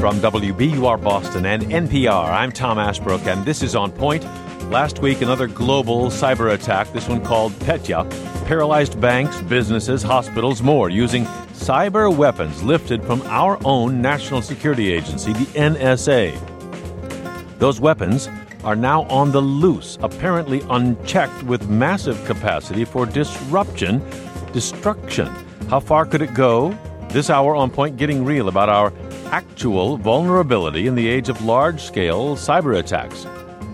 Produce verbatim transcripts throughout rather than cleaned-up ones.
From W B U R Boston and N P R, I'm Tom Ashbrook, and this is On Point. Last week, another global cyber attack, this one called Petya, paralyzed banks, businesses, hospitals, more, using cyber weapons lifted from our own national security agency, the N S A. Those weapons are now on the loose, apparently unchecked, with massive capacity for disruption, destruction. How far could it go? This hour on Point, getting real about our actual vulnerability in the age of large-scale cyber attacks.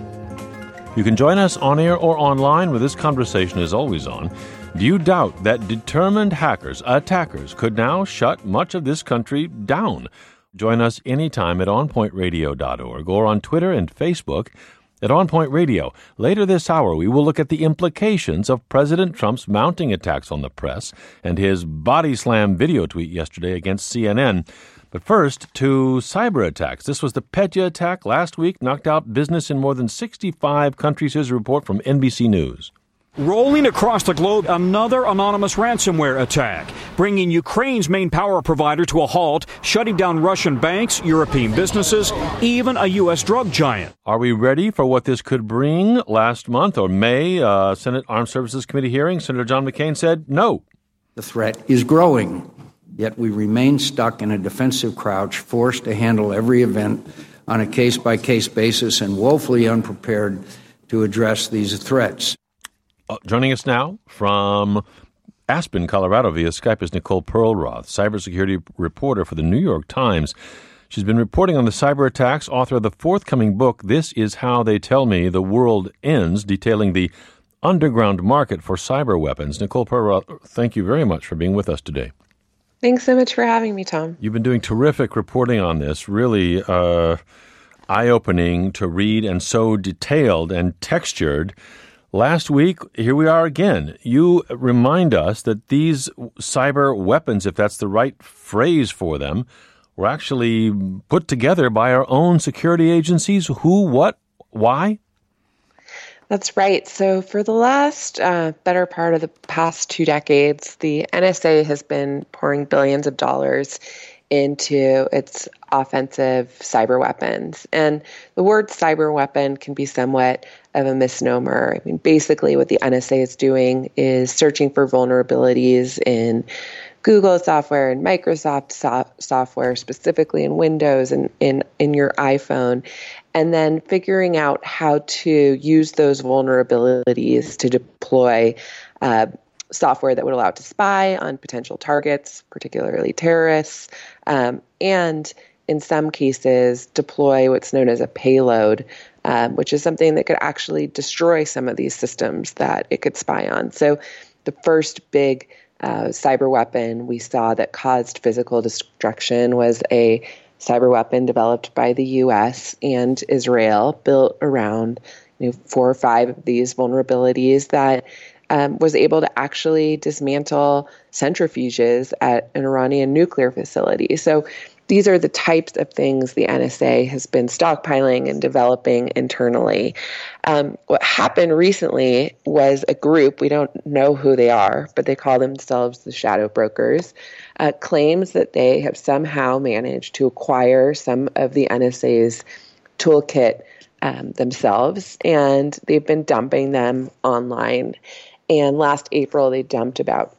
You can join us on air or online, where this conversation is always on. Do you doubt that determined hackers, attackers, could now shut much of this country down? Join us anytime at on point radio dot org or on Twitter and Facebook at On Point Radio. Later this hour, we will look at the implications of President Trump's mounting attacks on the press and his body slam video tweet yesterday against C N N. But first, to cyber attacks. This was the Petya attack last week, knocked out business in more than sixty-five countries. Here's a report from N B C News. Rolling across the globe, another anonymous ransomware attack, bringing Ukraine's main power provider to a halt, shutting down Russian banks, European businesses, even a U S drug giant. Are we ready for what this could bring? Last month, or May, uh, Senate Armed Services Committee hearing, Senator John McCain said no. The threat is growing, yet we remain stuck in a defensive crouch, forced to handle every event on a case-by-case basis and woefully unprepared to address these threats. Uh, joining us now from Aspen, Colorado, via Skype is Nicole Perlroth, cybersecurity reporter for the New York Times. She's been reporting on the cyber attacks, author of the forthcoming book, This Is How They Tell Me the World Ends, detailing the underground market for cyber weapons. Nicole Perlroth, thank you very much for being with us today. Thanks so much for having me, Tom. You've been doing terrific reporting on this, really uh, eye-opening to read and so detailed and textured. Last week, here we are again. You remind us that these cyber weapons, if that's the right phrase for them, were actually put together by our own security agencies. Who, what, why? That's right. So for the last uh, better part of the past two decades, the N S A has been pouring billions of dollars into its offensive cyber weapons. And the word cyber weapon can be somewhat of a misnomer. I mean, basically what the N S A is doing is searching for vulnerabilities in Google software and Microsoft so- software, specifically in Windows and in, in your iPhone, and then figuring out how to use those vulnerabilities to deploy uh, software that would allow it to spy on potential targets, particularly terrorists, um, and in some cases deploy what's known as a payload, um, which is something that could actually destroy some of these systems that it could spy on. So the first big uh, cyber weapon we saw that caused physical destruction was a cyber weapon developed by the U S and Israel, built around you know, four or five of these vulnerabilities that Um, was able to actually dismantle centrifuges at an Iranian nuclear facility. So these are the types of things the N S A has been stockpiling and developing internally. Um, what happened recently was a group, we don't know who they are, but they call themselves the Shadow Brokers, uh, claims that they have somehow managed to acquire some of the N S A's toolkit um, themselves, and they've been dumping them online. And last April, they dumped about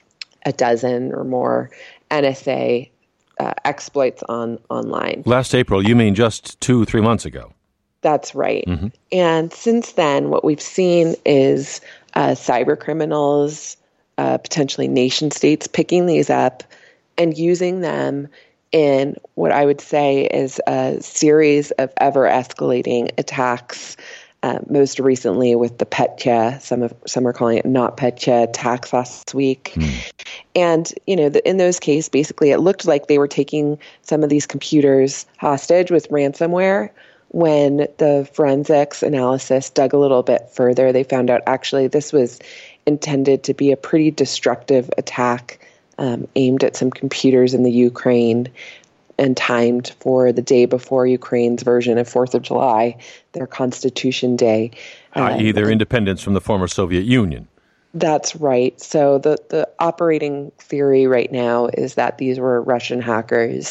a dozen or more N S A uh, exploits on online. Last April, you mean just two, three months ago? That's right. Mm-hmm. And since then, what we've seen is uh, cyber criminals, uh, potentially nation states, picking these up and using them in what I would say is a series of ever-escalating attacks. Uh, most recently with the Petya, some of some are calling it not Petya attacks last week. Mm. And, you know, the, in those cases, basically it looked like they were taking some of these computers hostage with ransomware. When the forensics analysis dug a little bit further, they found out actually this was intended to be a pretty destructive attack um, aimed at some computers in the Ukraine and timed for the day before Ukraine's version of fourth of July, their Constitution Day. Uh, that is their independence from the former Soviet Union. That's right. So the, the operating theory right now is that these were Russian hackers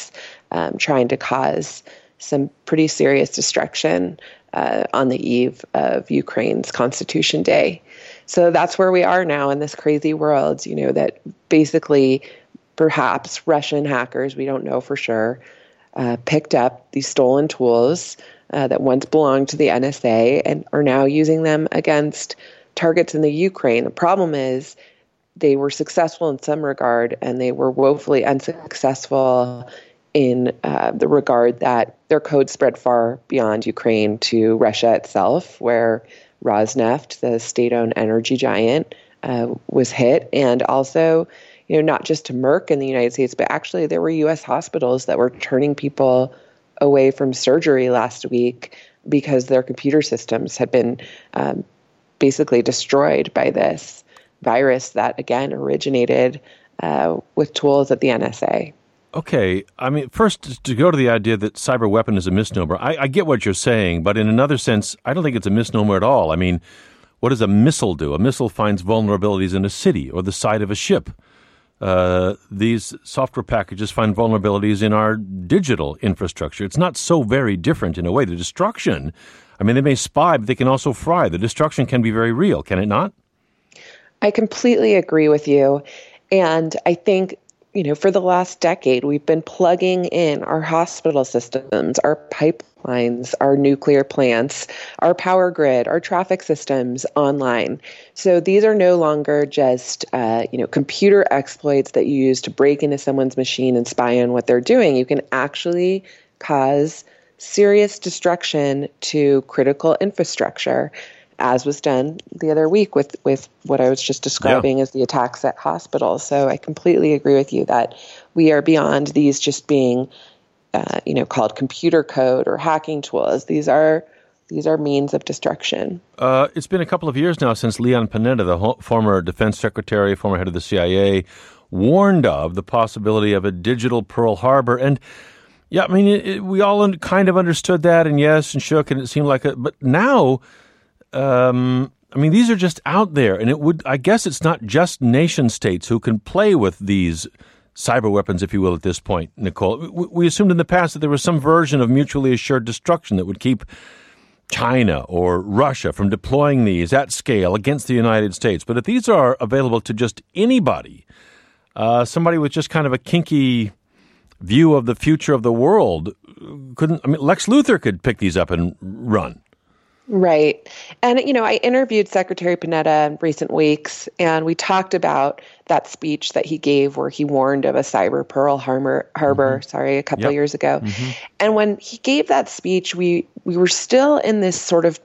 um, trying to cause some pretty serious destruction uh, on the eve of Ukraine's Constitution Day. So that's where we are now in this crazy world, you know, that basically perhaps Russian hackers, we don't know for sure, uh, picked up these stolen tools uh, that once belonged to the N S A and are now using them against targets in the Ukraine. The problem is they were successful in some regard, and they were woefully unsuccessful in uh, the regard that their code spread far beyond Ukraine to Russia itself, where Rosneft, the state-owned energy giant, uh, was hit. And also, you know, not just to Merck in the United States, but actually there were U S hospitals that were turning people away from surgery last week because their computer systems had been um, basically destroyed by this virus that, again, originated uh, with tools at the N S A. Okay. I mean, first, to go to the idea that cyber weapon is a misnomer, I, I get what you're saying, but in another sense, I don't think it's a misnomer at all. I mean, what does a missile do? A missile finds vulnerabilities in a city or the side of a ship. Uh, these software packages find vulnerabilities in our digital infrastructure. It's not so very different in a way. The destruction, I mean, they may spy, but they can also fry. The destruction can be very real, can it not? I completely agree with you. And I think, you know, for the last decade, we've been plugging in our hospital systems, our pipelines, our nuclear plants, our power grid, our traffic systems online. So these are no longer just, uh, you know, computer exploits that you use to break into someone's machine and spy on what they're doing. You can actually cause serious destruction to critical infrastructure, as was done the other week with, with what I was just describing yeah. as the attacks at hospitals. So I completely agree with you that we are beyond these just being, uh, you know, called computer code or hacking tools. These are these are means of destruction. Uh, it's been a couple of years now since Leon Panetta, the ho- former defense secretary, former head of the C I A, warned of the possibility of a digital Pearl Harbor. And yeah, I mean, it, it, we all un- kind of understood that, and yes, and shook, and it seemed like it. But now, um, I mean, these are just out there, and it would. I guess it's not just nation states who can play with these cyber weapons, if you will, at this point, Nicole. We, we assumed in the past that there was some version of mutually assured destruction that would keep China or Russia from deploying these at scale against the United States. But if these are available to just anybody, uh, somebody with just kind of a kinky view of the future of the world, couldn't, I mean, Lex Luthor could pick these up and run. Right. And, you know, I interviewed Secretary Panetta in recent weeks, and we talked about that speech that he gave where he warned of a cyber Pearl Harbor, Harbor mm-hmm. sorry, a couple yep. of years ago. Mm-hmm. And when he gave that speech, we, we were still in this sort of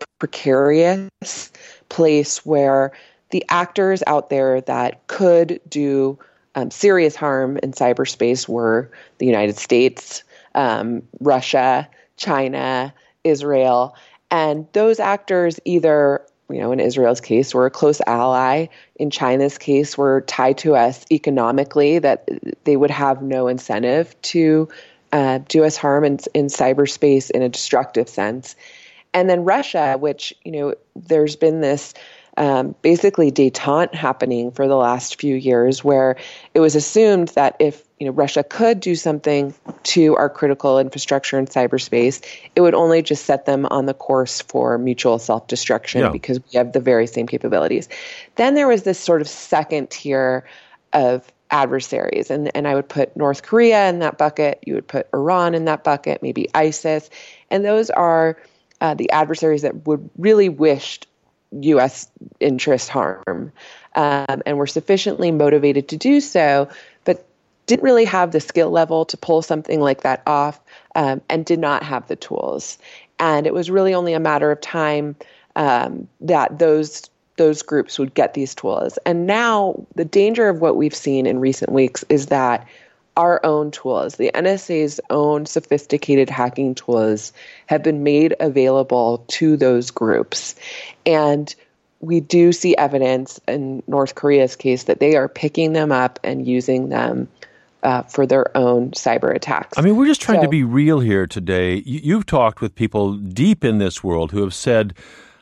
precarious place where the actors out there that could do um, serious harm in cyberspace were the United States, um, Russia, China, Israel. And those actors either, you know, in Israel's case, were a close ally. In China's case, were tied to us economically, that they would have no incentive to uh, do us harm in, in cyberspace in a destructive sense. And then Russia, which, you know, there's been this um, basically détente happening for the last few years where it was assumed that if, you know, Russia could do something to our critical infrastructure in cyberspace, it would only just set them on the course for mutual self-destruction yeah. because we have the very same capabilities. Then there was this sort of second tier of adversaries, and, and I would put North Korea in that bucket. You would put Iran in that bucket, maybe ISIS. And those are uh, the adversaries that would really wish U S interest harm um, and were sufficiently motivated to do so, but didn't really have the skill level to pull something like that off um, and did not have the tools. And it was really only a matter of time um, that those those groups would get these tools. And now the danger of what we've seen in recent weeks is that our own tools, the N S A's own sophisticated hacking tools, have been made available to those groups. And we do see evidence in North Korea's case that they are picking them up and using them uh, for their own cyber attacks. I mean, we're just trying so, to be real here today. You've talked with people deep in this world who have said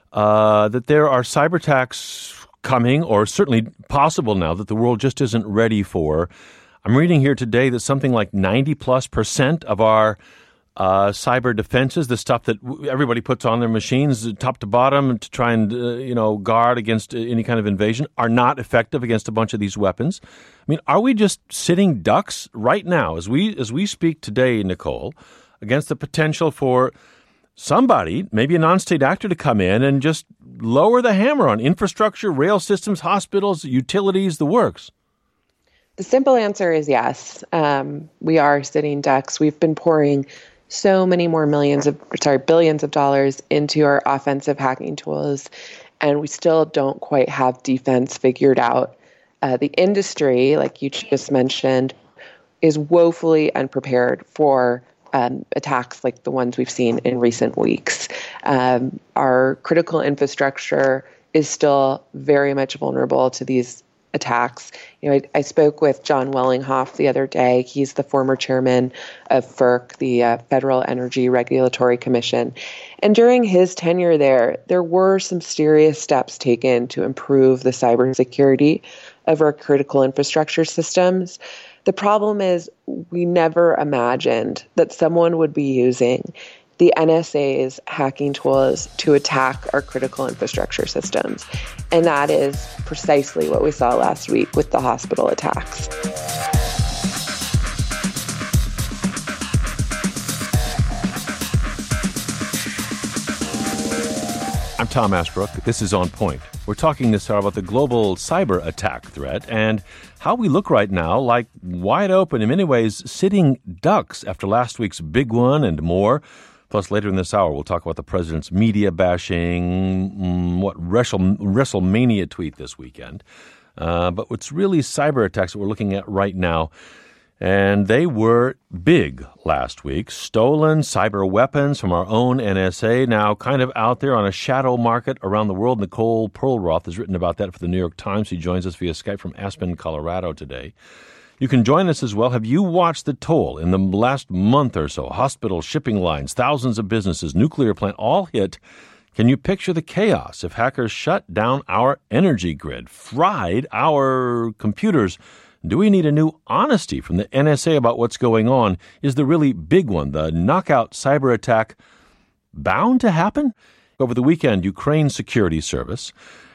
uh, that there are cyber attacks coming, or certainly possible now, that the world just isn't ready for. I'm reading here today that something like ninety plus percent of our uh, cyber defenses, the stuff that everybody puts on their machines, top to bottom, to try and uh, you know guard against any kind of invasion, are not effective against a bunch of these weapons. I mean, are we just sitting ducks right now as we as we speak today, Nicole, against the potential for somebody, maybe a non-state actor, to come in and just lower the hammer on infrastructure, rail systems, hospitals, utilities, the works? The simple answer is yes. Um, we are sitting ducks. We've been pouring so many more millions of, sorry, billions of dollars into our offensive hacking tools, and we still don't quite have defense figured out. Uh, the industry, like you just mentioned, is woefully unprepared for um, attacks like the ones we've seen in recent weeks. Um, our critical infrastructure is still very much vulnerable to these attacks. You know, I, I spoke with John Wellinghoff the other day. He's the former chairman of F E R C, the uh, Federal Energy Regulatory Commission. And during his tenure there, there were some serious steps taken to improve the cybersecurity of our critical infrastructure systems. The problem is we never imagined that someone would be using the N S A's hacking tools to attack our critical infrastructure systems. And that is precisely what we saw last week with the hospital attacks. I'm Tom Ashbrook. This is On Point. We're talking this hour about the global cyber attack threat and how we look right now like wide open, in many ways, sitting ducks after last week's big one and more. Plus, later in this hour, we'll talk about the president's media bashing, mm, what Wrestle, WrestleMania tweet this weekend. Uh, but what's really cyber attacks that we're looking at right now, and they were big last week. Stolen cyber weapons from our own N S A, now kind of out there on a shadow market around the world. Nicole Perlroth has written about that for the New York Times. She joins us via Skype from Aspen, Colorado today. You can join us as well. Have you watched the toll in the last month or so? Hospitals, shipping lines, thousands of businesses, nuclear plant, all hit. Can you picture the chaos if hackers shut down our energy grid, fried our computers? Do we need a new honesty from the N S A about what's going on? Is the really big one, the knockout cyber attack, bound to happen? Over the weekend, Ukraine's security service,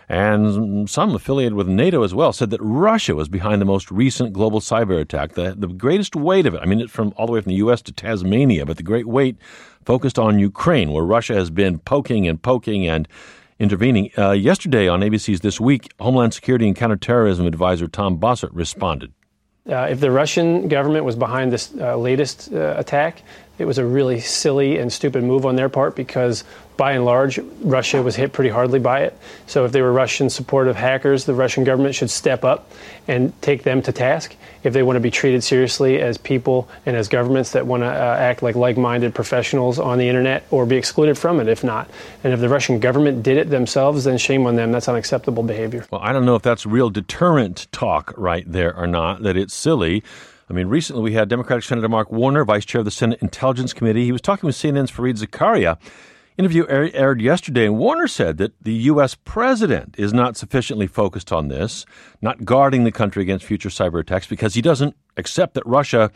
and some affiliated with NATO as well, said that Russia was behind the most recent global cyber attack. The, the greatest weight of it, I mean, it's from all the way from the U S to Tasmania, but the great weight focused on Ukraine, where Russia has been poking and poking and intervening. Uh, yesterday on A B C's This Week, Homeland Security and Counterterrorism Advisor Tom Bossert responded. Uh, if the Russian government was behind this uh, latest uh, attack, it was a really silly and stupid move on their part because, by and large, Russia was hit pretty hardly by it. So if they were Russian-supportive hackers, the Russian government should step up and take them to task if they want to be treated seriously as people and as governments that want to uh, act like like-minded professionals on the Internet, or be excluded from it if not. And if the Russian government did it themselves, then shame on them. That's unacceptable behavior. Well, I don't know if that's real deterrent talk right there or not, that it's silly. I mean, recently we had Democratic Senator Mark Warner, vice chair of the Senate Intelligence Committee. He was talking with C N N's Fareed Zakaria. Interview aired yesterday, and Warner said that the U S president is not sufficiently focused on this, not guarding the country against future cyber attacks, because he doesn't accept that Russia,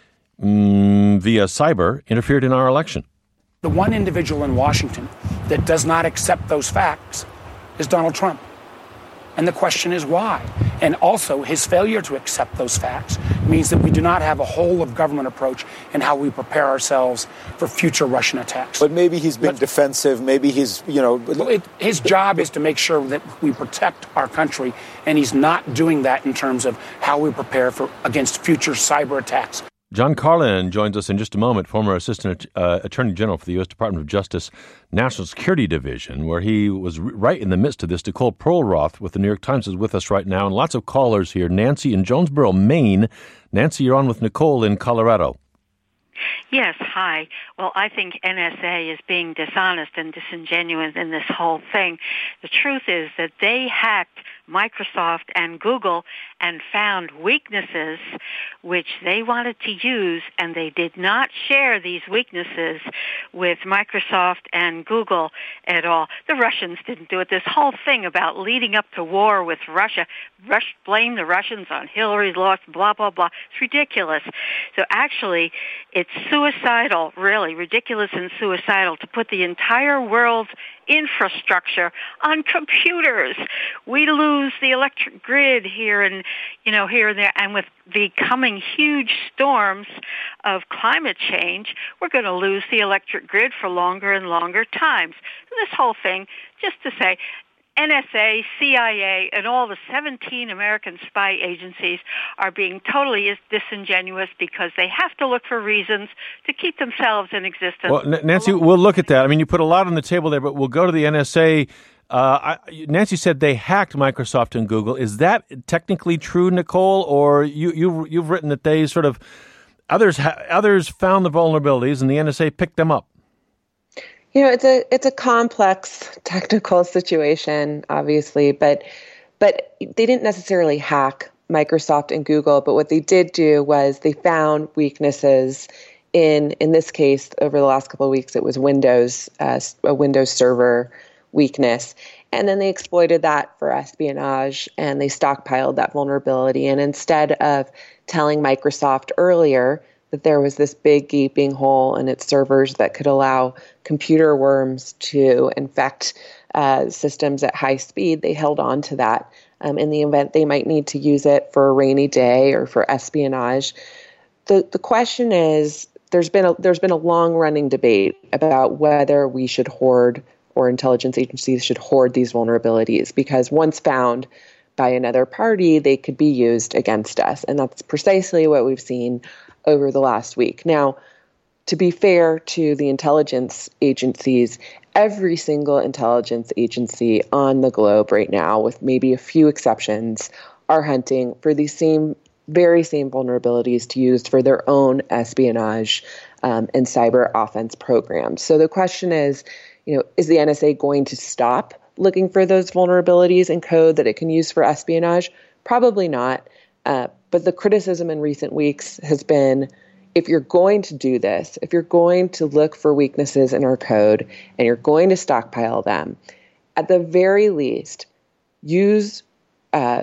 mm, via cyber, interfered in our election. The one individual in Washington that does not accept those facts is Donald Trump. And the question is why? And also, his failure to accept those facts means that we do not have a whole-of-government approach in how we prepare ourselves for future Russian attacks. But maybe he's been but, defensive. Maybe he's, you know... Well, it, his job is to make sure that we protect our country, and he's not doing that in terms of how we prepare for against future cyber attacks. John Carlin joins us in just a moment, former Assistant uh, Attorney General for the U S Department of Justice National Security Division, where he was r- right in the midst of this. Nicole Perlroth with the New York Times is with us right now, and lots of callers here. Nancy in Jonesboro, Maine. Nancy, you're on with Nicole in Colorado. Yes, hi. Well, I think N S A is being dishonest and disingenuous in this whole thing. The truth is that they hacked Microsoft and Google and found weaknesses which they wanted to use, and they did not share these weaknesses with Microsoft and Google at all. The Russians didn't do it. This whole thing about leading up to war with Russia, Rush, blame the Russians on Hillary's loss, blah, blah, blah. It's ridiculous. So actually, it's suicidal, really, ridiculous and suicidal to put the entire world's infrastructure on computers. We lose the electric grid here and, you know, here and there, and with the coming huge storms of climate change, we're going to lose the electric grid for longer and longer times. So this whole thing, just to say, N S A, C I A, and all the seventeen American spy agencies are being totally disingenuous because they have to look for reasons to keep themselves in existence. Well, N- Nancy, we'll look at that. I mean, you put a lot on the table there, but we'll go to the N S A. Uh, I, Nancy said they hacked Microsoft and Google. Is that technically true, Nicole? Or you, you, you've written that they sort of, others, ha- others found the vulnerabilities and the N S A picked them up? You know, it's a it's a complex technical situation, obviously, but but they didn't necessarily hack Microsoft and Google. But what they did do was they found weaknesses in in this case over the last couple of weeks. It was Windows, uh, a Windows Server weakness, and then they exploited that for espionage, and they stockpiled that vulnerability. And instead of telling Microsoft earlier that there was this big gaping hole in its servers that could allow computer worms to infect uh, systems at high speed, they held on to that um, in the event they might need to use it for a rainy day or for espionage. The the question is, there's been a, there's been a long running debate about whether we should hoard or intelligence agencies should hoard these vulnerabilities, because once found by another party, they could be used against us. And that's precisely what we've seen over the last week. Now, to be fair to the intelligence agencies, every single intelligence agency on the globe right now, with maybe a few exceptions, are hunting for these same, very same vulnerabilities to use for their own espionage um, and cyber offense programs. So the question is, you know, is the N S A going to stop looking for those vulnerabilities in code that it can use for espionage? Probably not. Uh, but the criticism in recent weeks has been, if you're going to do this, if you're going to look for weaknesses in our code and you're going to stockpile them, at the very least, use uh,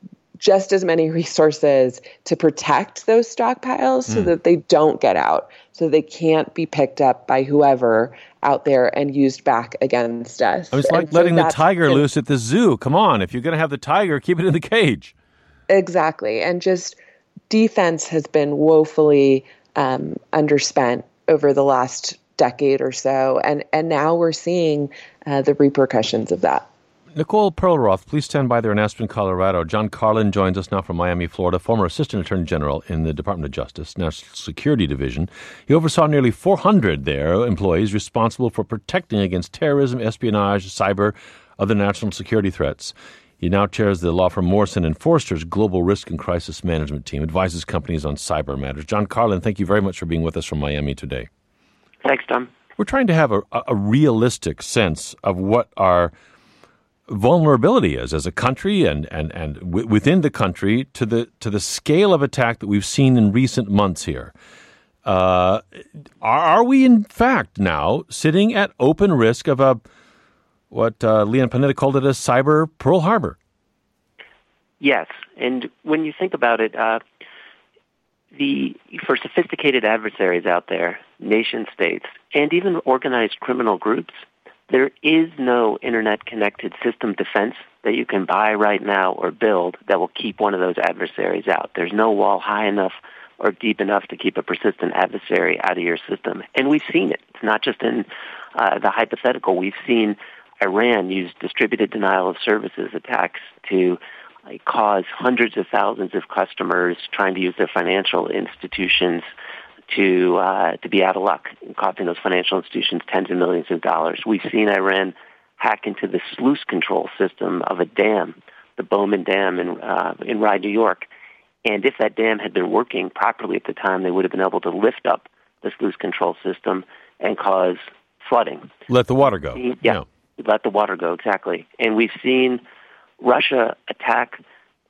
just as many resources to protect those stockpiles so mm. that they don't get out, so they can't be picked up by whoever out there and used back against us. I mean, it's like and letting so the tiger and, loose at the zoo. Come on, if you're going to have the tiger, keep it in the cage. Exactly. And just defense has been woefully um, underspent over the last decade or so. And, and now we're seeing uh, the repercussions of that. Nicole Perlroth, please stand by there in Aspen, Colorado. John Carlin joins us now from Miami, Florida, former Assistant Attorney General in the Department of Justice, National Security Division. He oversaw nearly four hundred there employees responsible for protecting against terrorism, espionage, cyber, other national security threats. He now chairs the law firm Morrison and Foerster's Global Risk and Crisis Management Team, advises companies on cyber matters. John Carlin, thank you very much for being with us from Miami today. Thanks, Tom. We're trying to have a, a realistic sense of what our vulnerability is as a country and, and, and w- within the country to the to the scale of attack that we've seen in recent months here. Uh, are, are we, in fact, now sitting at open risk of a what uh, Leon Panetta called it a cyber Pearl Harbor? Yes, and when you think about it, uh, the for sophisticated adversaries out there, nation states, and even organized criminal groups, there is no internet-connected system defense that you can buy right now or build that will keep one of those adversaries out. There's no wall high enough or deep enough to keep a persistent adversary out of your system. And we've seen it. It's not just in uh, the hypothetical. We've seen Iran use distributed denial of services attacks to like, cause hundreds of thousands of customers trying to use their financial institutions to uh, to be out of luck, costing those financial institutions tens of millions of dollars. We've seen Iran hack into the sluice control system of a dam, the Bowman Dam in uh, in Rye, New York. And if that dam had been working properly at the time, they would have been able to lift up the sluice control system and cause flooding. Let the water go. Yeah, yeah. Let the water go, exactly. And we've seen Russia attack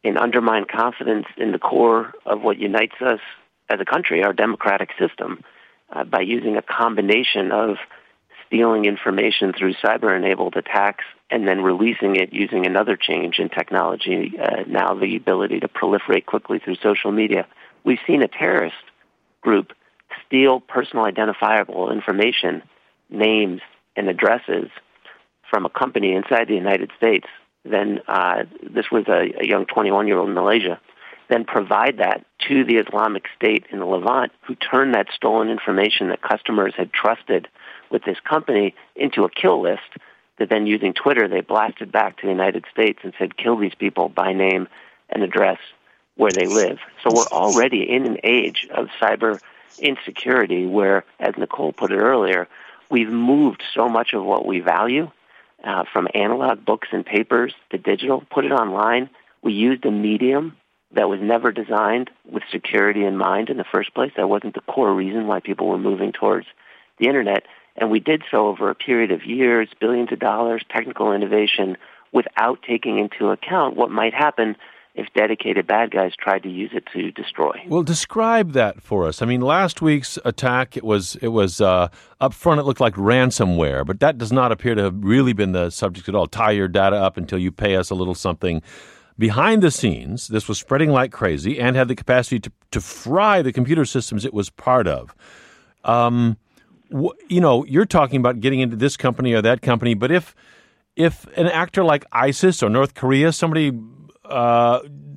and undermine confidence in the core of what unites us as a country, our democratic system, uh, by using a combination of stealing information through cyber-enabled attacks and then releasing it using another change in technology, uh, now the ability to proliferate quickly through social media. We've seen a terrorist group steal personal identifiable information, names, and addresses from a company inside the United States. Then uh, this was a, a young twenty-one-year-old in Malaysia, then provide that to the Islamic State in the Levant, who turned that stolen information that customers had trusted with this company into a kill list that then using Twitter, they blasted back to the United States and said, kill these people by name and address where they live. So we're already in an age of cyber insecurity where, as Nicole put it earlier, we've moved so much of what we value uh, from analog books and papers to digital, put it online. We used a medium that was never designed with security in mind in the first place. That wasn't the core reason why people were moving towards the Internet. And we did so over a period of years, billions of dollars, technical innovation, without taking into account what might happen if dedicated bad guys tried to use it to destroy. Well, describe that for us. I mean, last week's attack, it was it was uh, up front, it looked like ransomware, but that does not appear to have really been the subject at all. Tie your data up until you pay us a little something. Behind the scenes, this was spreading like crazy and had the capacity to, to fry the computer systems it was part of. Um, wh- you know, you're talking about getting into this company or that company, but if if an actor like ISIS or North Korea, somebody... Uh,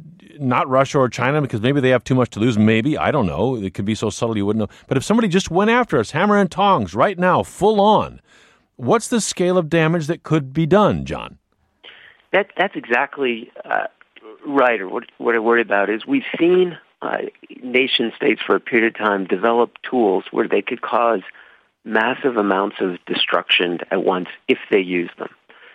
not Russia or China, because maybe they have too much to lose. Maybe. I don't know. It could be so subtle you wouldn't know. But if somebody just went after us, hammer and tongs, right now, full on, what's the scale of damage that could be done, John? That, that's exactly uh, right. Or what, what I worry about is we've seen uh, nation states for a period of time develop tools where they could cause massive amounts of destruction at once if they use them.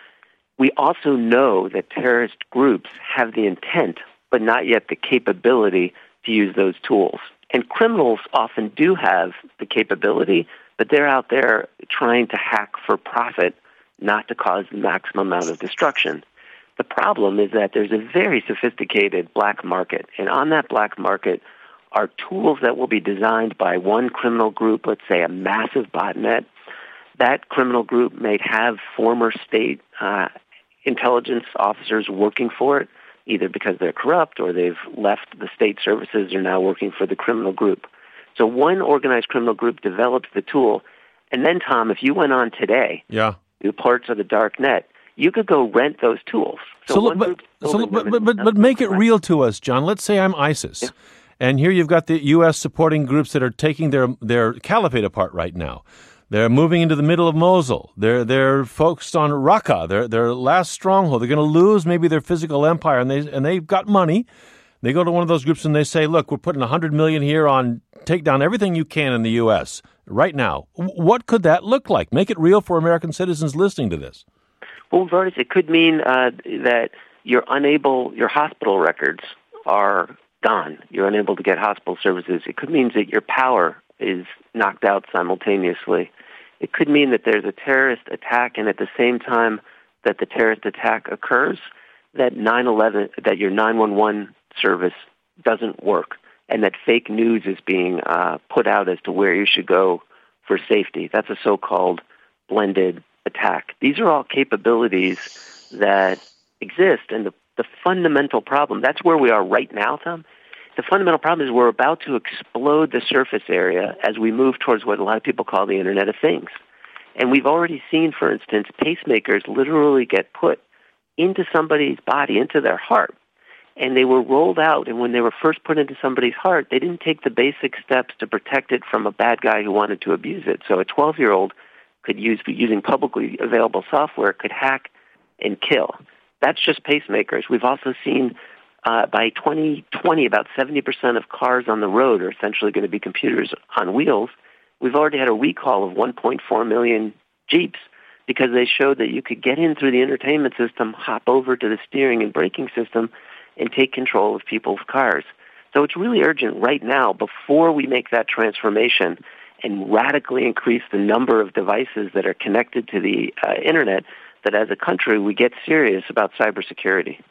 We also know that terrorist groups have the intent, but not yet the capability to use those tools. And criminals often do have the capability, but they're out there trying to hack for profit, not to cause the maximum amount of destruction. The problem is that there's a very sophisticated black market, and on that black market are tools that will be designed by one criminal group, let's say a massive botnet. That criminal group may have former state uh, intelligence officers working for it, either because they're corrupt or they've left the state services, are now working for the criminal group. So one organized criminal group develops the tool, and then, Tom, if you went on today, yeah, to parts of the dark net, you could go rent those tools. So, so, but, so but, but, but, but make it real to us, John. Let's say I'm ISIS, yeah. And here you've got the U S supporting groups that are taking their, their caliphate apart right now. They're moving into the middle of Mosul. They're they're focused on Raqqa, their their last stronghold. They're going to lose maybe their physical empire, and they and they've got money. They go to one of those groups and they say, "Look, we're putting a hundred million here on take down everything you can in the U S right now." What could that look like? Make it real for American citizens listening to this. Well, Vertis, it could mean uh, that you're unable. Your hospital records are gone. You're unable to get hospital services. It could mean that your power is knocked out simultaneously. It could mean that there's a terrorist attack, and at the same time that the terrorist attack occurs, that nine eleven, that your nine one one service doesn't work, and that fake news is being uh, put out as to where you should go for safety. That's a so-called blended attack. These are all capabilities that exist, and the, the fundamental problem, that's where we are right now, Tom. The fundamental problem is we're about to explode the surface area as we move towards what a lot of people call the Internet of Things. And we've already seen, for instance, pacemakers literally get put into somebody's body, into their heart. And they were rolled out, and when they were first put into somebody's heart, they didn't take the basic steps to protect it from a bad guy who wanted to abuse it. So a twelve-year-old could use, using publicly available software, could hack and kill. That's just pacemakers. We've also seen Uh, by twenty twenty, about seventy percent of cars on the road are essentially going to be computers on wheels. We've already had a recall of one point four million Jeeps because they showed that you could get in through the entertainment system, hop over to the steering and braking system, and take control of people's cars. So it's really urgent right now, before we make that transformation and radically increase the number of devices that are connected to the uh, Internet, that as a country we get serious about cybersecurity.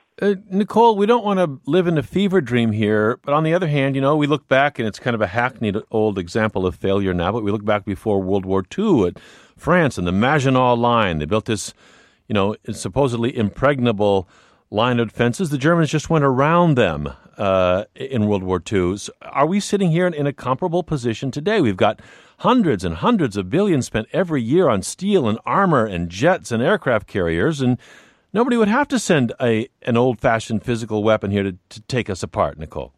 Uh, Nicole, we don't want to live in a fever dream here, but on the other hand, you know, we look back, and it's kind of a hackneyed old example of failure now, but we look back before World War Two at France and the Maginot Line. They built this, you know, supposedly impregnable line of defenses. The Germans just went around them uh, in World War Two. So are we sitting here in a comparable position today? We've got hundreds and hundreds of billions spent every year on steel and armor and jets and aircraft carriers, and nobody would have to send a an old-fashioned physical weapon here to, to take us apart, Nicole.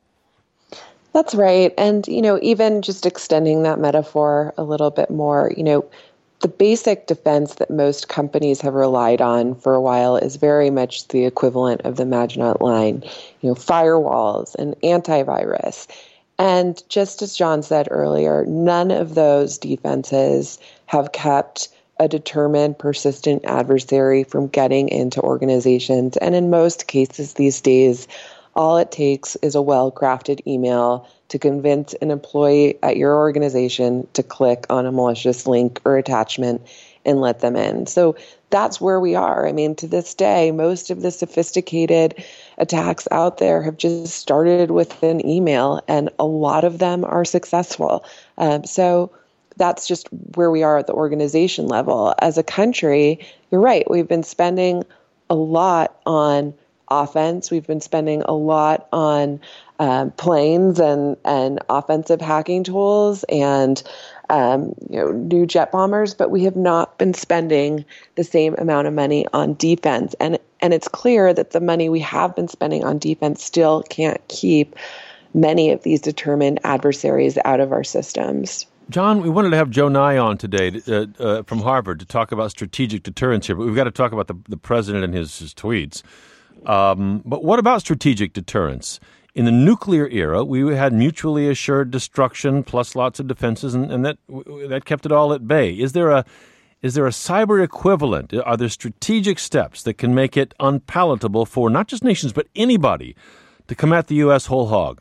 That's right. And, you know, even just extending that metaphor a little bit more, you know, the basic defense that most companies have relied on for a while is very much the equivalent of the Maginot Line, you know, firewalls and antivirus. And just as John said earlier, none of those defenses have kept a determined, persistent adversary from getting into organizations. And in most cases these days, all it takes is a well-crafted email to convince an employee at your organization to click on a malicious link or attachment and let them in. So that's where we are. I mean, to this day, most of the sophisticated attacks out there have just started with an email, and a lot of them are successful. Um, so that's just where we are at the organization level. As a country, you're right, we've been spending a lot on offense. We've been spending a lot on um, planes and, and offensive hacking tools and um, you know, new jet bombers, but we have not been spending the same amount of money on defense. And and it's clear that the money we have been spending on defense still can't keep many of these determined adversaries out of our systems. John, we wanted to have Joe Nye on today uh, uh, from Harvard to talk about strategic deterrence here, but we've got to talk about the, the president and his, his tweets. Um, but what about strategic deterrence? In the nuclear era, we had mutually assured destruction plus lots of defenses, and, and that that kept it all at bay. Is there a is there a cyber equivalent? Are there strategic steps that can make it unpalatable for not just nations but anybody to come at the U S whole hog?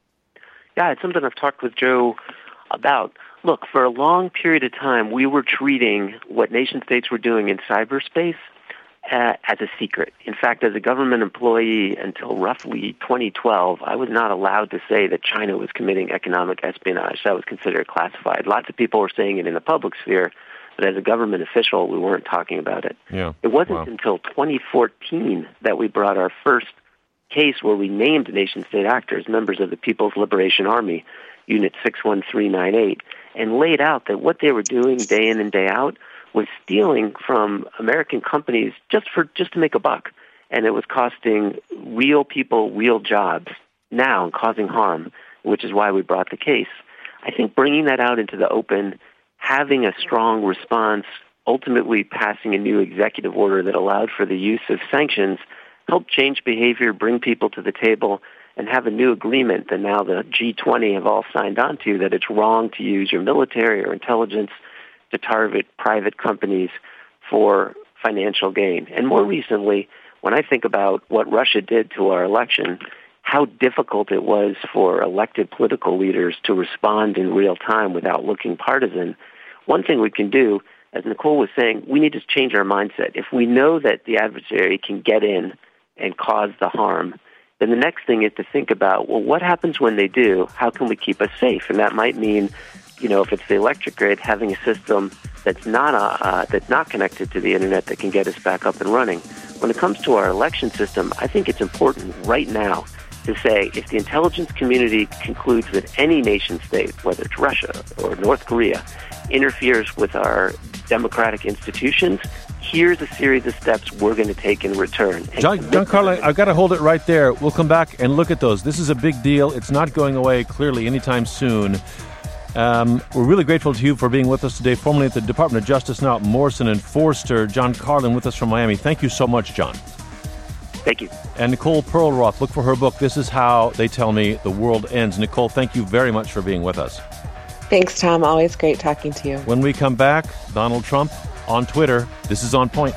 Yeah, it's something I've talked with Joe about. Look, for a long period of time, we were treating what nation states were doing in cyberspace Uh, as a secret. In fact, as a government employee until roughly twenty twelve, I was not allowed to say that China was committing economic espionage. That was considered classified. Lots of people were saying it in the public sphere, but as a government official, we weren't talking about it. Yeah. It wasn't Wow. until twenty fourteen that we brought our first case where we named nation-state actors, members of the People's Liberation Army, Unit six one three nine eight, and laid out that what they were doing day in and day out was stealing from American companies just for just to make a buck, and it was costing real people real jobs now and causing harm, which is why we brought the case. I think bringing that out into the open, having a strong response, ultimately passing a new executive order that allowed for the use of sanctions, helped change behavior, bring people to the table, and have a new agreement that now the G twenty have all signed on to, that it's wrong to use your military or intelligence to target private companies for financial gain. And more recently, when I think about what Russia did to our election, how difficult it was for elected political leaders to respond in real time without looking partisan, one thing we can do, as Nicole was saying, we need to change our mindset. If we know that the adversary can get in and cause the harm, then the next thing is to think about, well, what happens when they do? How can we keep us safe? And that might mean, you know, if it's the electric grid, having a system that's not uh, uh, that's not connected to the internet that can get us back up and running. When it comes to our election system, I think it's important right now to say if the intelligence community concludes that any nation state, whether it's Russia or North Korea, interferes with our democratic institutions, here's a series of steps we're going to take in return. John, John Carlin, I've got to hold it right there. We'll come back and look at those. This is a big deal. It's not going away clearly anytime soon. Um, we're really grateful to you for being with us today, formerly at the Department of Justice, now at Morrison and Foerster. John Carlin with us from Miami. Thank you so much, John. Thank you. And Nicole Perlroth, look for her book, This Is How They Tell Me the World Ends. Nicole, thank you very much for being with us. Thanks, Tom. Always great talking to you. When we come back, Donald Trump on Twitter. This is On Point.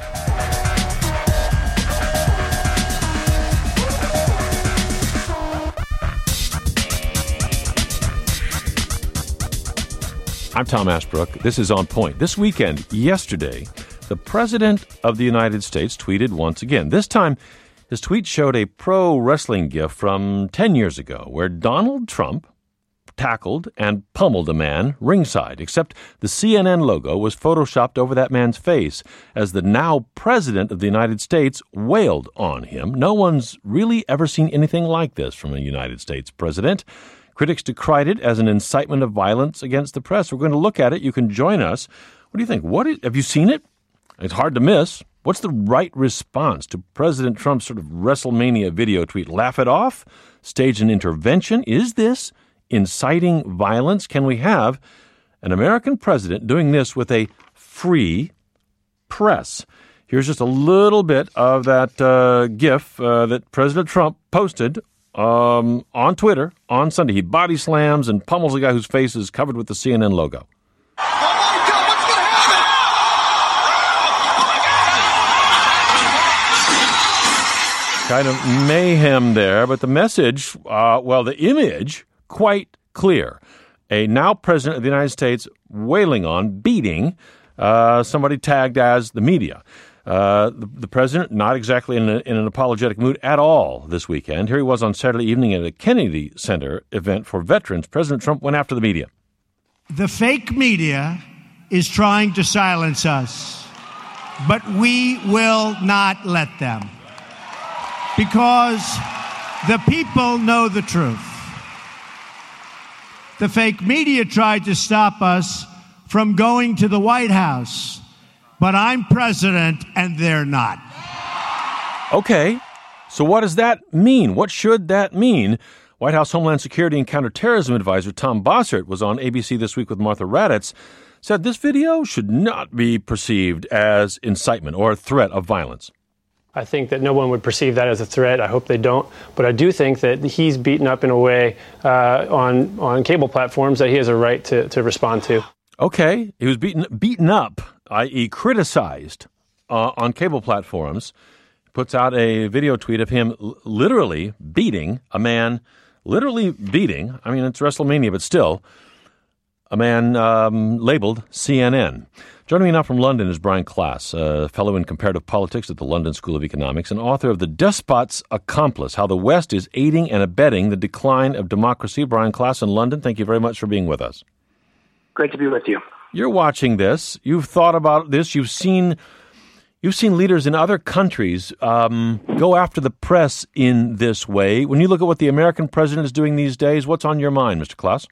I'm Tom Ashbrook. This is On Point. This weekend, yesterday, the President of the United States tweeted once again. This time, His tweet showed a pro wrestling gif from ten years ago where Donald Trump tackled and pummeled a man ringside, except the C N N logo was photoshopped over that man's face as the now president of the United States wailed on him. No one's really ever seen anything like this from a United States president. Critics decried it as an incitement of violence against the press. We're going to look at it. You can join us. What do you think? What is, have you seen it? It's hard to miss. What's the right response to President Trump's sort of WrestleMania video tweet? Laugh it off? Stage an intervention? Is this inciting violence? Can we have an American president doing this with a free press? Here's just a little bit of that uh, GIF uh, that President Trump posted um, on Twitter on Sunday. He body slams and pummels a guy whose face is covered with the C N N logo. Kind of mayhem there, but the message, uh, well, the image, quite clear. A now president of the United States wailing on, beating uh, somebody tagged as the media. Uh, the, the president not exactly in, a, in an apologetic mood at all this weekend. Here he was on Saturday evening at a Kennedy Center event for veterans. President Trump went after the media. The fake media is trying to silence us, but we will not let them, because the people know the truth. The fake media tried to stop us from going to the White House, but I'm president and they're not. Okay, so what does that mean? What should that mean? White House Homeland Security and Counterterrorism Advisor Tom Bossert was on A B C This Week with Martha Raddatz, said this video should not be perceived as incitement or a threat of violence. I think that no one would perceive that as a threat. I hope they don't. But I do think that he's beaten up in a way uh, on on cable platforms that he has a right to, to respond to. Okay. He was beaten beaten up, that is criticized uh, on cable platforms. Puts out a video tweet of him l- literally beating a man, literally beating, I mean, it's WrestleMania, but still, a man um, labeled C N N. Joining me now from London is Brian Klaas, a fellow in comparative politics at the London School of Economics and author of The Despot's Accomplice, How the West is Aiding and Abetting the Decline of Democracy. Brian Klaas in London, thank you very much for being with us. Great to be with you. You're watching this. You've thought about this. You've seen you've seen leaders in other countries um, go after the press in this way. When you look at what the American president is doing these days, what's on your mind, Mister Klaas?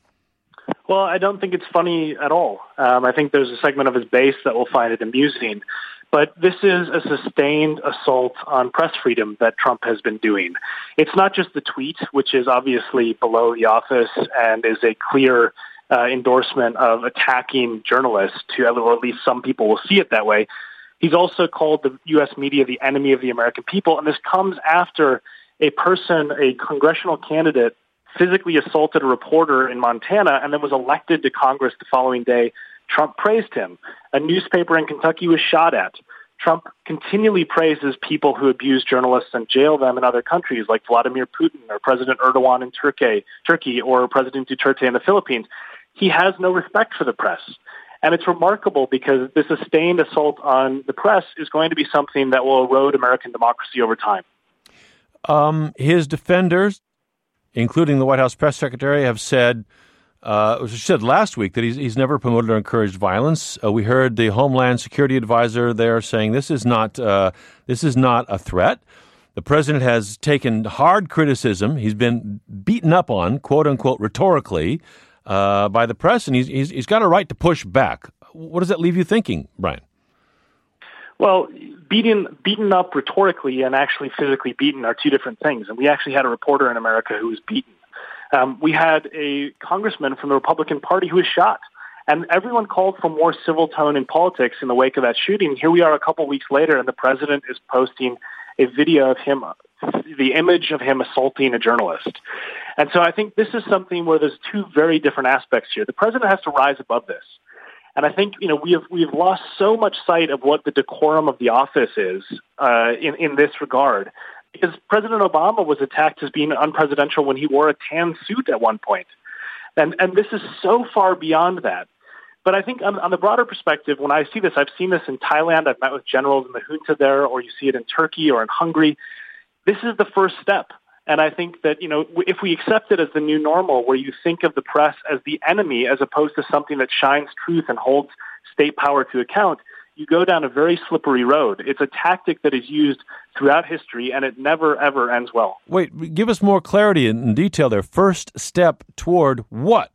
Well, I don't think it's funny at all. Um, I think there's a segment of his base that will find it amusing. But this is a sustained assault on press freedom that Trump has been doing. It's not just the tweet, which is obviously below the office and is a clear uh, endorsement of attacking journalists, to, or at least some people will see it that way. He's also called the U S media the enemy of the American people, and this comes after a person, a congressional candidate, physically assaulted a reporter in Montana and then was elected to Congress the following day. Trump praised him. A newspaper in Kentucky was shot at. Trump continually praises people who abuse journalists and jail them in other countries, like Vladimir Putin or President Erdogan in Turkey, Turkey or President Duterte in the Philippines. He has no respect for the press. And it's remarkable because this sustained assault on the press is going to be something that will erode American democracy over time. Um, his defenders, including the White House press secretary, have said, uh, said last week that he's, he's never promoted or encouraged violence. Uh, we heard the Homeland Security advisor there saying this is not uh, this is not a threat. The president has taken hard criticism. He's been beaten up on, quote unquote, rhetorically uh, by the press, and he's, he's he's got a right to push back. What does that leave you thinking, Brian? Well, beaten beaten up rhetorically and actually physically beaten are two different things. And we actually had a reporter in America who was beaten. Um, we had a congressman from the Republican Party who was shot. And everyone called for more civil tone in politics in the wake of that shooting. Here we are a couple weeks later, and the president is posting a video of him, the image of him assaulting a journalist. And so I think this is something where there's two very different aspects here. The president has to rise above this. And I think, you know, we have we have lost so much sight of what the decorum of the office is uh, in, in this regard. Because President Obama was attacked as being unpresidential when he wore a tan suit at one point. And, and this is so far beyond that. But I think on, on the broader perspective, when I see this, I've seen this in Thailand. I've met with generals in the junta there, or you see it in Turkey or in Hungary. this is the first step. And I think that, you know, if we accept it as the new normal, where you think of the press as the enemy as opposed to something that shines truth and holds state power to account, you go down a very slippery road. It's a tactic that is used throughout history, and it never, ever ends well. Wait, give us more clarity and detail there. First step toward what?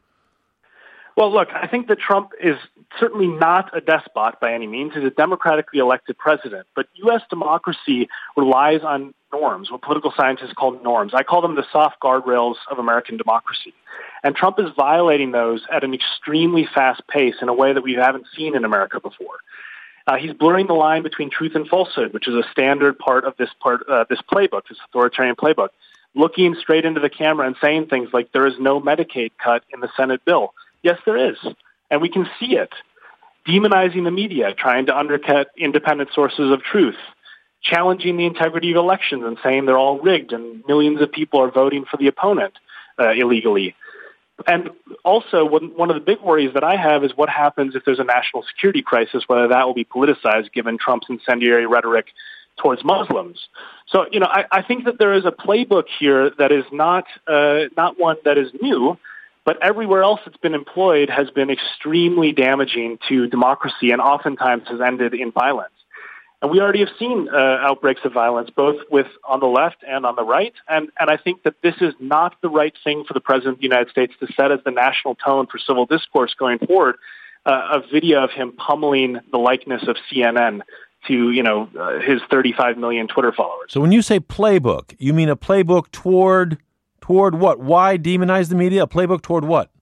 Well, look, I think that Trump is certainly not a despot by any means. He's a democratically elected president. But U S democracy relies on norms, what political scientists call norms. I call them the soft guardrails of American democracy. And Trump is violating those at an extremely fast pace in a way that we haven't seen in America before. Uh, he's blurring the line between truth and falsehood, which is a standard part of this part, uh, this playbook, this authoritarian playbook, looking straight into the camera and saying things like there is no Medicaid cut in the Senate bill. Yes, there is, and we can see it. Demonizing the media, trying to undercut independent sources of truth, challenging the integrity of elections and saying they're all rigged and millions of people are voting for the opponent uh, illegally. And also, one of the big worries that I have is what happens if there's a national security crisis, whether that will be politicized given Trump's incendiary rhetoric towards Muslims. So, you know, I, I think that there is a playbook here that is not uh, not one that is new, but everywhere else it's been employed has been extremely damaging to democracy and oftentimes has ended in violence. And we already have seen uh, outbreaks of violence, both with on the left and on the right. And, and I think that this is not the right thing for the President of the United States to set as the national tone for civil discourse going forward, uh, a video of him pummeling the likeness of C N N to, you know, uh, his thirty-five million Twitter followers. So when you say playbook, you mean a playbook toward... Toward what? Why demonize the media? A playbook toward what?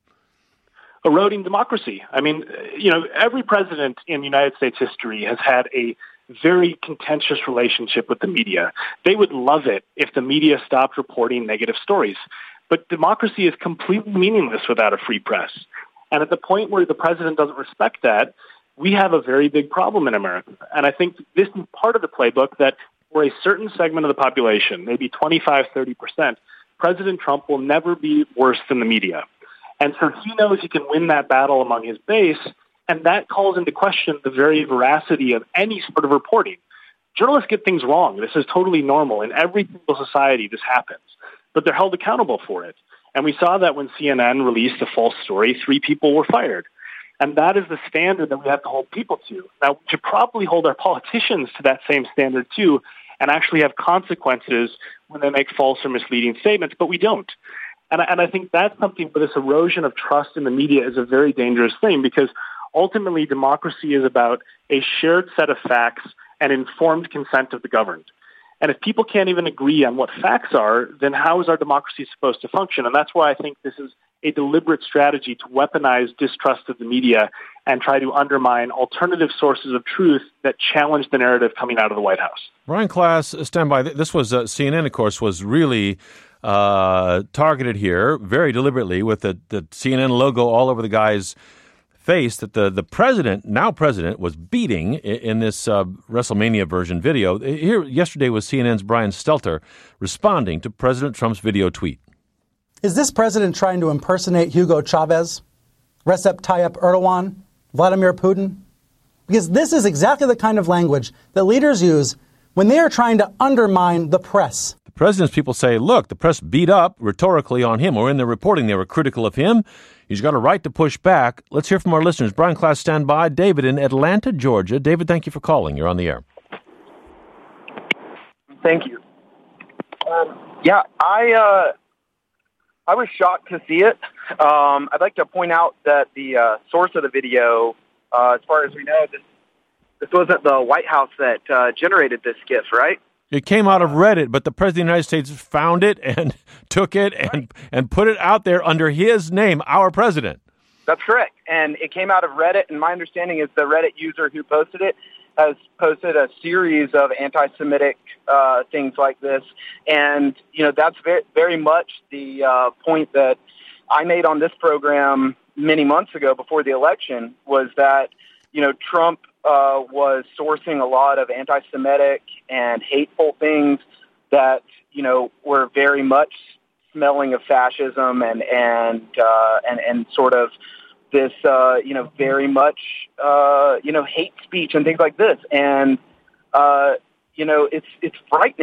Eroding democracy. I mean, you know, every president in United States history has had a very contentious relationship with the media. They would love it if the media stopped reporting negative stories. But democracy is completely meaningless without a free press. And at the point where the president doesn't respect that, we have a very big problem in America. And I think this is part of the playbook that for a certain segment of the population, maybe twenty-five, thirty percent, President Trump will never be worse than the media. And so he knows he can win that battle among his base, and that calls into question the very veracity of any sort of reporting. Journalists get things wrong. This is totally normal. In every single society, this happens. But they're held accountable for it. And we saw that when C N N released a false story, three people were fired. And that is the standard that we have to hold people to. Now, we should probably hold our politicians to that same standard, too, and actually have consequences when they make false or misleading statements, but we don't. And I, and I think that's something where this erosion of trust in the media is a very dangerous thing, because ultimately democracy is about a shared set of facts and informed consent of the governed. And if people can't even agree on what facts are, then how is our democracy supposed to function? And that's why I think this is a deliberate strategy to weaponize distrust of the media and try to undermine alternative sources of truth that challenge the narrative coming out of the White House. Brian Klaas, stand by. This was uh, C N N, of course, was really uh, targeted here very deliberately with the, the C N N logo all over the guy's face that the, the president, now president, was beating in, in this uh, WrestleMania version video. Here yesterday was C N N's Brian Stelter responding to President Trump's video tweet. Is this president trying to impersonate Hugo Chavez, Recep Tayyip Erdogan, Vladimir Putin? Because this is exactly the kind of language that leaders use when they are trying to undermine the press. The president's people say, look, the press beat up rhetorically on him, or in their reporting they were critical of him. He's got a right to push back. Let's hear from our listeners. Brian Klaas, stand by. David in Atlanta, Georgia. David, thank you for calling. You're on the air. Thank you. Um, yeah, I... Uh I was shocked to see it. Um, I'd like to point out that the uh, source of the video, uh, as far as we know, this this wasn't the White House that uh, generated this GIF, right? It came out of Reddit, but the President of the United States found it and took it and, right. and put it out there under his name, our president. That's correct. And it came out of Reddit, and my understanding is the Reddit user who posted it has posted a series of anti-Semitic uh, things like this. And, you know, that's very, very much the uh, point that I made on this program many months ago before the election, was that, you know, Trump uh, was sourcing a lot of anti-Semitic and hateful things that, you know, were very much smelling of fascism and, and, uh, and, and sort of this, uh, you know, very much, uh, you know, hate speech and things like this. And, uh, you know, it's it's frightening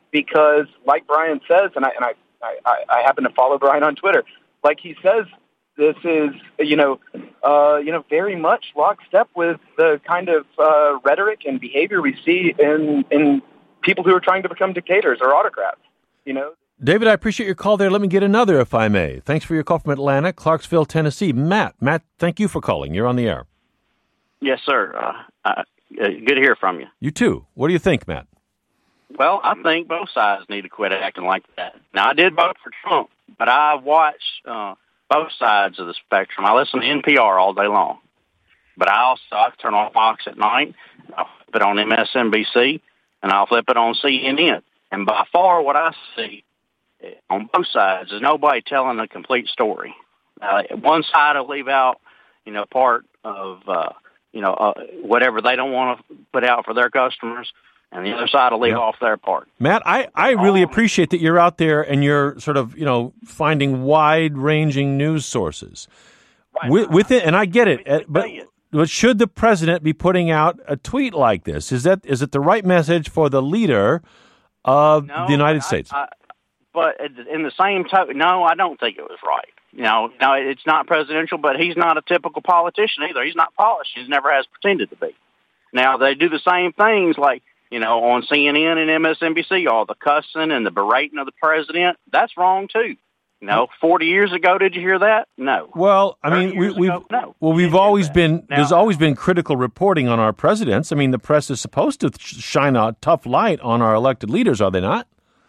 because, like Brian says, and I and I, I, I happen to follow Brian on Twitter, like he says, this is, you know, uh, you know, very much lockstep with the kind of uh, rhetoric and behavior we see in in people who are trying to become dictators or autocrats, you know. David, I appreciate your call there. Let me get another, if I may. Thanks for your call from Atlanta, Clarksville, Tennessee. Matt, Matt, thank you for calling. You're on the air. Yes, sir. Uh, uh, good to hear from you. You too. What do you think, Matt? Well, I think both sides need to quit acting like that. Now, I did vote for Trump, but I watch uh, both sides of the spectrum. I listen to N P R all day long, but I also I turn on Fox at night, I'll flip it on M S N B C, and I'll flip it on C N N. And by far what I see on both sides is nobody telling a complete story. Uh, one side will leave out, you know, part of, uh, you know, uh, whatever they don't want to put out for their customers, and the other side will leave yeah. off their part. Matt, I, I really appreciate that you're out there and you're sort of, you know, finding wide-ranging news sources. Right. With, with it, and I get it, uh, but but should the president be putting out a tweet like this? Is that is it the right message for the leader of no, the United I, States? I, But in the same token, no, I don't think it was right. You know, no, it's not presidential, but he's not a typical politician either. He's not polished. He never has pretended to be. Now, they do the same things like, you know, on C N N and M S N B C, all the cussing and the berating of the president. That's wrong, too. You know, forty years ago, did you hear that? No. Well, I mean, we, we've, ago, no. well, we've always been, now, there's always been critical reporting on our presidents. I mean, the press is supposed to shine a tough light on our elected leaders, are they not?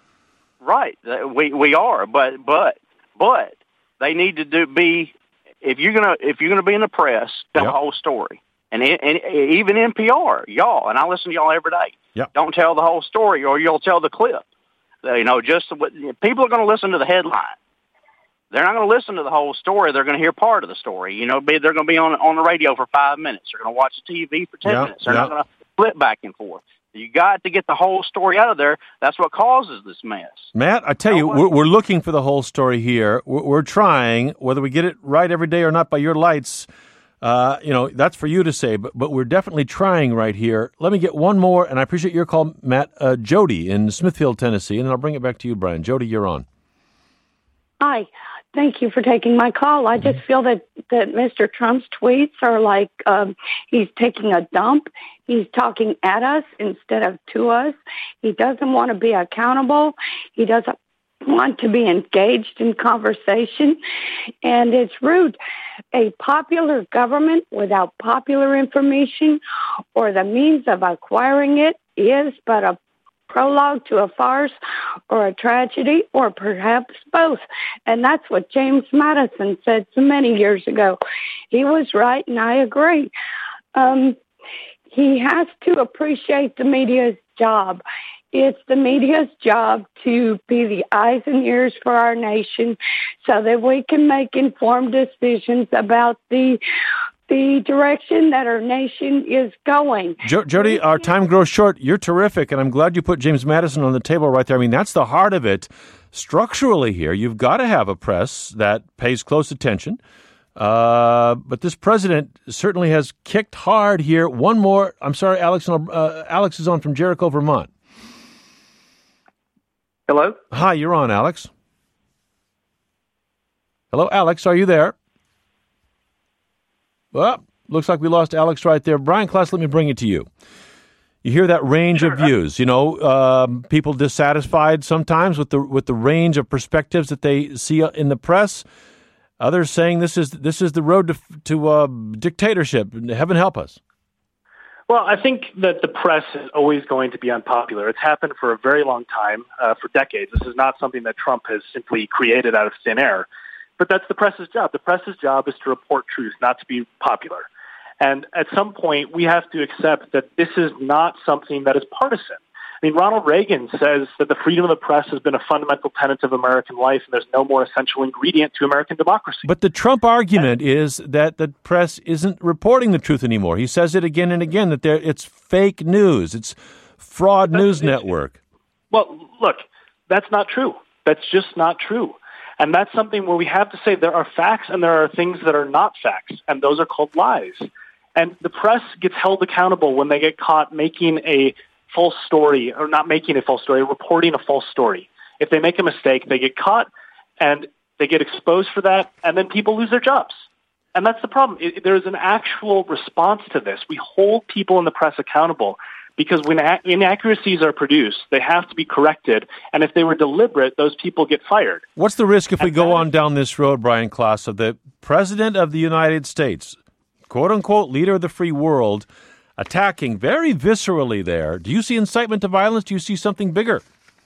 Right, we we are, but but but they need to do be if you're gonna if you're gonna be in the press, tell yep. the whole story, and and even N P R, y'all, and I listen to y'all every day. Yep. Don't tell the whole story, or you'll tell the clip. You know, just what people are going to listen to the headline. They're not going to listen to the whole story. They're going to hear part of the story. You know, they're going to be on on the radio for five minutes. They're going to watch the T V for ten yep. minutes. They're yep. not going to flip back and forth. You got to get the whole story out of there. That's what causes this mess. Matt, I tell you, we're, we're looking for the whole story here. We're, we're trying, whether we get it right every day or not by your lights, uh, you know, that's for you to say, but, but we're definitely trying right here. Let me get one more, and I appreciate your call, Matt. Uh, Jody in Smithfield, Tennessee, and then I'll bring it back to you, Brian. Jody, you're on. Hi. Thank you for taking my call. I just feel that, that Mister Trump's tweets are like um, he's taking a dump. He's talking at us instead of to us. He doesn't want to be accountable. He doesn't want to be engaged in conversation. And it's rude. A popular government without popular information or the means of acquiring it is but a prologue to a farce or a tragedy or perhaps both. And that's what James Madison said so many years ago. He was right, and I agree. Um, he has to appreciate the media's job. It's the media's job to be the eyes and ears for our nation so that we can make informed decisions about the the direction that our nation is going. Jo- Jody, our time grows short. You're terrific, and I'm glad you put James Madison on the table right there. I mean, that's the heart of it. Structurally here, you've got to have a press that pays close attention. Uh, but this president certainly has kicked hard here. One more. I'm sorry, Alex. Uh, Alex is on from Jericho, Vermont. Hello? Hi, you're on, Alex. Hello, Alex. Are you there? Well, looks like we lost Alex right there. Brian Klaas, let me bring it to you. You hear that range sure. of views. You know, um, people dissatisfied sometimes with the with the range of perspectives that they see in the press. Others saying this is this is the road to to uh, dictatorship. Heaven help us. Well, I think that the press is always going to be unpopular. It's happened for a very long time, uh, for decades. This is not something that Trump has simply created out of thin air. But that's the press's job. The press's job is to report truth, not to be popular. And at some point, we have to accept that this is not something that is partisan. I mean, Ronald Reagan says that the freedom of the press has been a fundamental tenet of American life, and there's no more essential ingredient to American democracy. But the Trump argument and, is that the press isn't reporting the truth anymore. He says it again and again, that it's fake news. It's fraud news network. Well, look, that's not true. That's just not true. And that's something where we have to say there are facts and there are things that are not facts, and those are called lies. And the press gets held accountable when they get caught making a false story, or not making a false story, reporting a false story. If they make a mistake, they get caught and they get exposed for that, and then people lose their jobs. And that's the problem. It, there's an actual response to this. We hold people in the press accountable because when inaccuracies are produced, they have to be corrected. And if they were deliberate, those people get fired. What's the risk if we go on down this road, Brian Klaas, of the President of the United States, quote-unquote leader of the free world, attacking very viscerally there? Do you see incitement to violence? Do you see something bigger?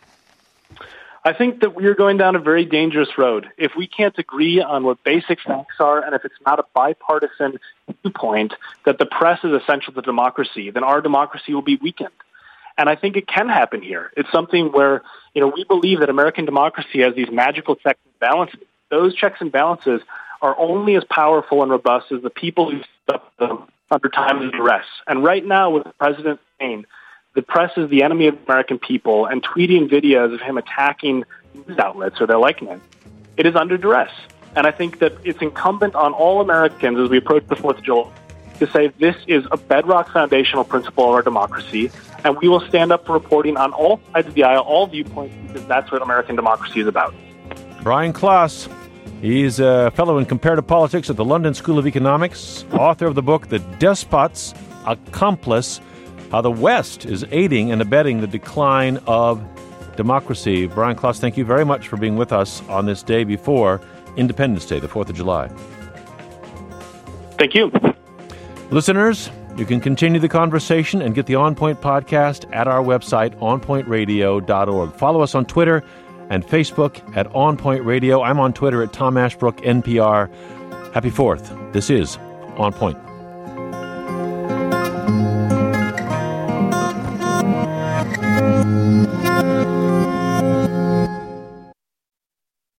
I think that we're going down a very dangerous road. If we can't agree on what basic facts are, and if it's not a bipartisan viewpoint that the press is essential to democracy, then our democracy will be weakened. And I think it can happen here. It's something where, you know, we believe that American democracy has these magical checks and balances. Those checks and balances are only as powerful and robust as the people who step them under time of duress. And right now, with the president saying, the press is the enemy of the American people, and tweeting videos of him attacking news outlets or their likeness, it is under duress. And I think that it's incumbent on all Americans as we approach the fourth of July to say this is a bedrock foundational principle of our democracy, and we will stand up for reporting on all sides of the aisle, all viewpoints, because that's what American democracy is about. Brian Klaas, he's a fellow in comparative politics at the London School of Economics, author of the book The Despot's Accomplice, How the West is Aiding and Abetting the Decline of Democracy. Brian Klaas, thank you very much for being with us on this day before Independence Day, the fourth of July. Thank you. Listeners, you can continue the conversation and get the On Point podcast at our website, on point radio dot org. Follow us on Twitter and Facebook at On Point Radio. I'm on Twitter at Tom Ashbrook, N P R. Happy fourth. This is On Point. Thank you.